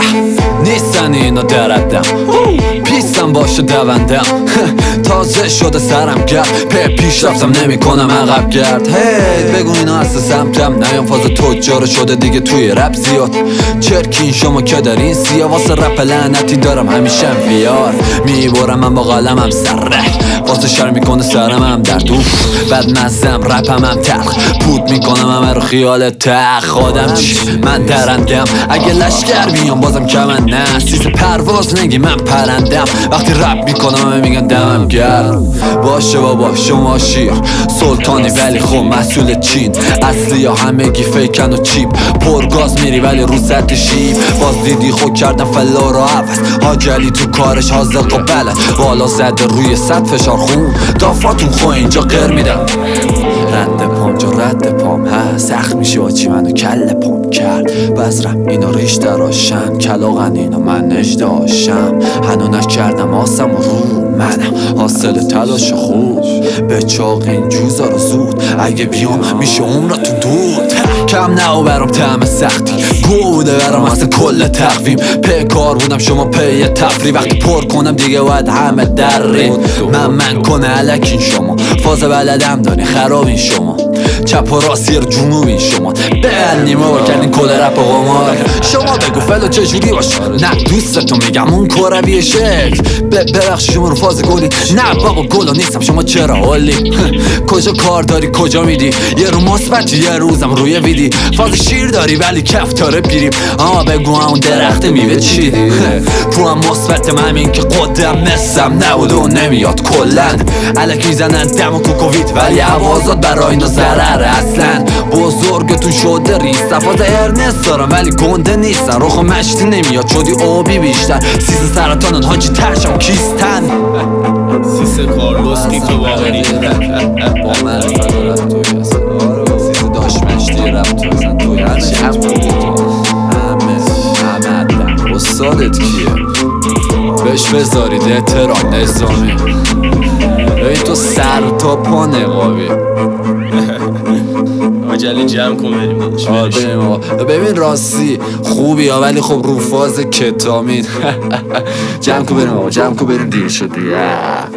نیستن اینا دردم پیستم باشه دوندم تازه شده سرم گرد پیش رفتم نمی کنم عقب گرد بگو اینا اصل سمتم نیام فاز تجار شده دیگه توی رپ زیاد چرکین شما که در این سیا واسه رپ لعنتی دارم همیشه ویار میبارم من با قلمم سره واسه شر میکنه سرم هم درد بد مزم رپم هم تلخ پود میکنم همه رو خیال تخ آدم چی من درندم اگه لشکر بیام بازم کمن نه سیز پرواز نگی من پرندم وقتی رپ میکنم همه میگن دمم گرم باشه بابا شما شیر سلطانی ولی خب مسئول چین اصلی یا همگی فیکن و چیپ پرگاز میری ولی رو سطح شیب باز دیدی خود کردن فلا رو عوض حاجلی تو کارش حاضق و بلد بالا زده روی سطح فشار خون دافاتون خو اینجا غیر میدم رد پام جا رد پام هست سخت میشه با چی منو کل پام کرد بذرم اینا ریش دراشن کلاغن اینا من نشداشم هنو نکردم آسم و رو منم حاصل تلاش خوب به چاق این جوزا رو زود اگه بیام میشه عمرتون دود کم نهو برام طعم سختی گوده برام اصلا کل تقویم پی کار بودم شما پی تفری وقتی پر کنم دیگه باید همه درین من کنه علکین شما فاز بلدم دانی خرابین شما چپ و راستی رو جنوبین شما بل نیمه با کردین کل رپ و قمار شما بگو فلو چجوری باشه نه دوستتون میگم اون کروی شکل ببخش شما رو فاز گلی نه بابا گلو نیستم شما چرا حالی کجا کار داری کجا میدی یه رو مثبت یه روزم روی ویدی فاز شیر داری ولی کف تاره پیریم بگو اون درخت میوه چیدی تو هم مثبتم همین که قدم نستم نبود و نمیاد کلن علک میزنن دم و کوکوویت ولی عوازات برای اینا ضرر اصلا بزرگتون شده ریست فاز ارنست دارم ولی گنده نیستن روخ مشتی نمیاد شدی آبی بیشتر سیز سرطانن حاجی ترشم کیستن سیس کارلوس قیف باقری با من فدارت توی هست سیز داشت مشتی رب توی هستن توی هرچی همه استادت کیه بهش بذارید احترام نظامی ببین تو سر تا پا نقابی عجله جمع کن بریم ببین راستی خوبی ها ولی خب رو فاز کتامین جمع کن بریم دیر شدی